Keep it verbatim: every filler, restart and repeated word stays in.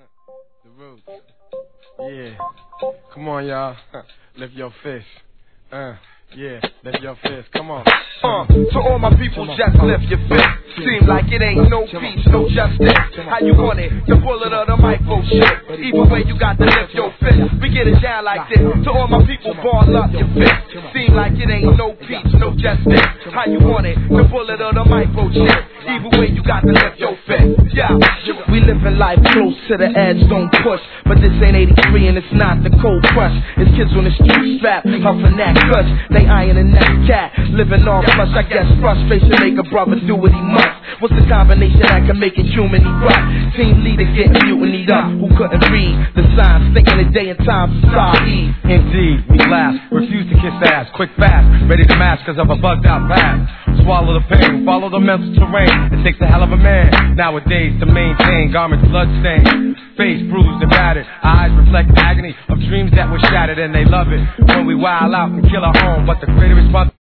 The roots. Yeah. Come on, y'all. Lift your fist. Uh, yeah. Lift your fist. Come on. Uh, to all my people, just lift your fist. Seem like it ain't no peace, no justice. How you want it? The bullet or the micro shit. Either way, you got to lift your fist. We get it down like this. To all my people, ball up your fist. Seem like it ain't no peace, no justice. How you want it? The bullet or the micro shit. Either way, you got to lift your fist. Yeah, we living life close to the edge, don't push. But this ain't eighty-three and it's not the cold crush. It's kids on the street strap, huffing that clutch. They ironing that cat, living off flush. I guess frustration make a brother do what he must. What's the combination that can make it human erupt? Team leader getting mutinied up, who couldn't read the signs, thinking the day and time to start E. Indeed, we last, refuse to kiss ass, quick fast, ready to mash cause of a bugged out past. Swallow the pain, follow the mental terrain. It takes a hell of a man nowadays to maintain garments bloodstained, face bruised and battered, eyes reflect agony of dreams that were shattered, and they love it when we wild out and kill our own. But the greater responsibility